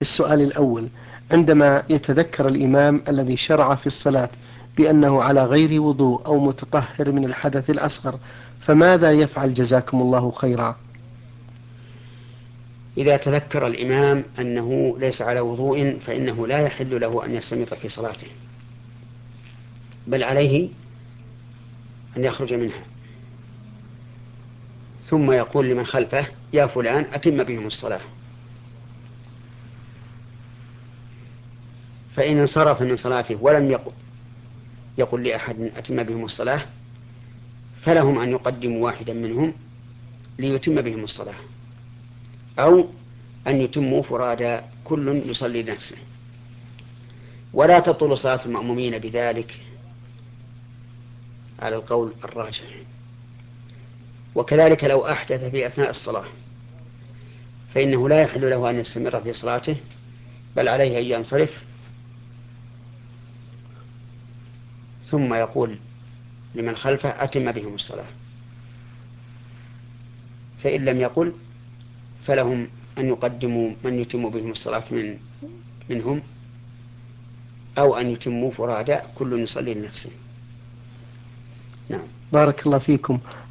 السؤال الأول: عندما يتذكر الإمام الذي شرع في الصلاة بأنه على غير وضوء أو متطهر من الحدث الأصغر، فماذا يفعل جزاكم الله خيرا؟ إذا تذكر الإمام أنه ليس على وضوء فإنه لا يحل له أن يستمر في صلاته، بل عليه أن يخرج منها، ثم يقول لمن خلفه: يا فلان أتم بهم الصلاة. فإن انصرف من صلاته ولم يقل لأحد أتم بهم الصلاة، فلهم أن يقدموا واحدا منهم ليتم بهم الصلاة، أو أن يتموا فرادى كل يصلي لنفسه، ولا تبطل صلاة المأمومين بذلك على القول الراجح. وكذلك لو أحدث في أثناء الصلاة فإنه لا يحل له أن يستمر في صلاته، بل عليه أن ينصرف ثم يقول لمن خلفه: أتم بهم الصلاة. فإن لم يقل فلهم أن يقدموا من يتم بهم الصلاة منهم، أو أن يتموا فرادى كل يصلي لنفسه. نعم. بارك الله فيكم.